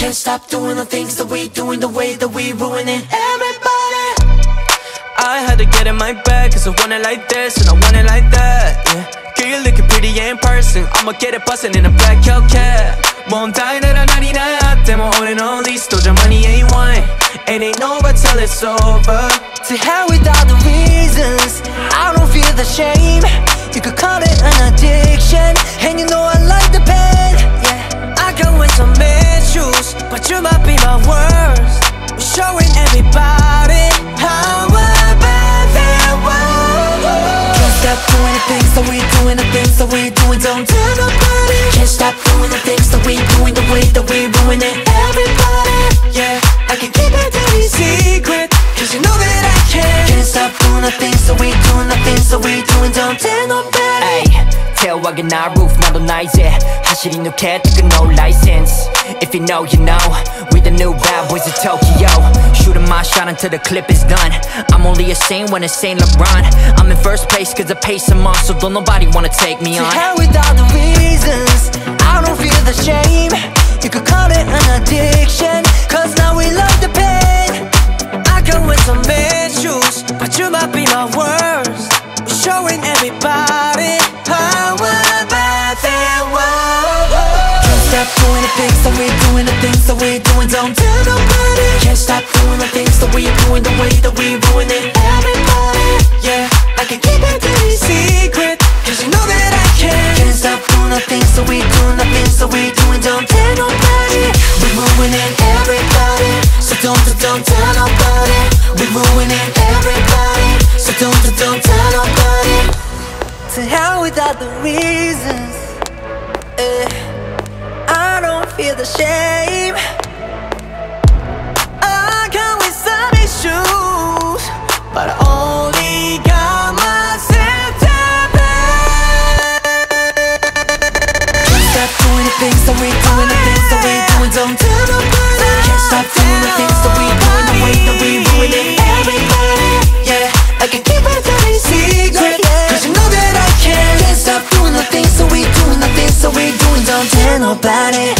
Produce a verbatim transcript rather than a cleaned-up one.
Can't stop doing the things that we doing, the way that we ruining everybody. I had to get in my bag, cause I want it like this and I want it like that, yeah. Girl, you're looking pretty in person, I'ma get it bustin' in a black Hellcat. Won't die that I'm ninety nine, then we're all in all these, told your money ain't wine. It ain't over till it's over. To hell with all the reasons, I don't feel the shame. You could call it an addiction, and you know I like the pain, yeah. I come with some issues, but you might be my worst. We're showing everybody how bad they were. Can't stop doing the things that we doing, the things that we doing, don't tell nobody. Can't stop doing the things that we doing, the way that we ruining everybody, yeah. I can keep it dirty secret, cause you know that I can. Can't stop doing the things that we doing, the things that we doing, don't tell nobody. 태워하게 나 roof 나도 나 이제 하실이 누게 뜨끈 no license. If you know you know, we the new bad boys of Tokyo. Shooting my shot until the clip is done. I'm only a saint when it's Saint Laurent. I'm in first place cause I pay some off, so don't nobody wanna take me on. To hell with all the reasons, I don't feel the shame. You could call it an addiction, cause now we love the pain. I come with some issues, but you might be my worst. We're showing everybody how bad they were. Can't stop doing the things that we doing, the things that we doing, don't tell nobody. Can't stop doing the things that we doing, the way that we ruining everybody, yeah. I can keep it dirty secret, cause you know that I can. Can't stop doing the things that we doing, the things that we doing, don't tell nobody. We're ruining everybody, so don't, don't tell nobody. We're ruining everybody, so don't, don't tell nobody. To hell with all the reasons, eh. I don't feel the shame. I come with some issues, but I only got myself to blame. Can't stop doing the things that we doing, the things that we doing, don't tell nobody. Can't stop doing the things that we doing, the way that we ruining everybody, yeah. I can keep it dirty secret, cause you know that I can. Can't stop doing the things that we doing, the things that we doing, don't tell nobody.